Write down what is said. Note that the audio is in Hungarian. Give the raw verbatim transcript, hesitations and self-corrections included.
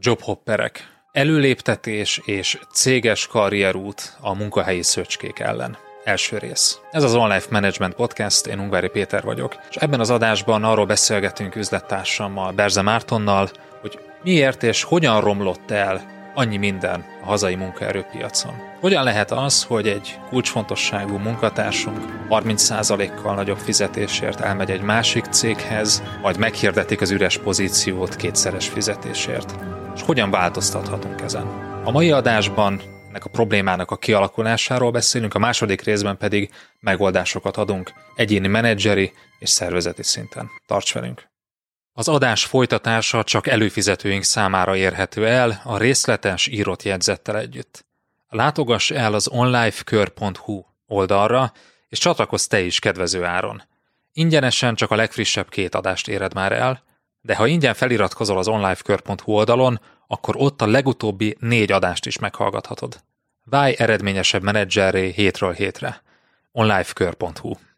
Jobhopperek. Előléptetés és céges karrierút a munkahelyi szöcskék ellen. Első rész. Ez az Online Management Podcast, én Ungvári Péter vagyok, és ebben az adásban arról beszélgetünk üzlettársammal, Berze Mártonnal, hogy miért és hogyan romlott el annyi minden a hazai munkaerőpiacon. Hogyan lehet az, hogy egy kulcsfontosságú munkatársunk harminc százalékkal nagyobb fizetésért elmegy egy másik céghez, majd meghirdetik az üres pozíciót kétszeres fizetésért? És hogyan változtathatunk ezen? A mai adásban ennek a problémának a kialakulásáról beszélünk, a második részben pedig megoldásokat adunk egyéni menedzseri és szervezeti szinten. Tarts velünk! Az adás folytatása csak előfizetőink számára érhető el a részletes írott jegyzettel együtt. Látogass el az onlifekör pont hu oldalra, és csatlakozz te is kedvező áron. Ingyenesen csak a legfrissebb két adást éred már el, de ha ingyen feliratkozol az onlifekör pont hu oldalon, akkor ott a legutóbbi négy adást is meghallgathatod. Válj eredményesebb menedzserré hétről hétre. onlifekör pont hu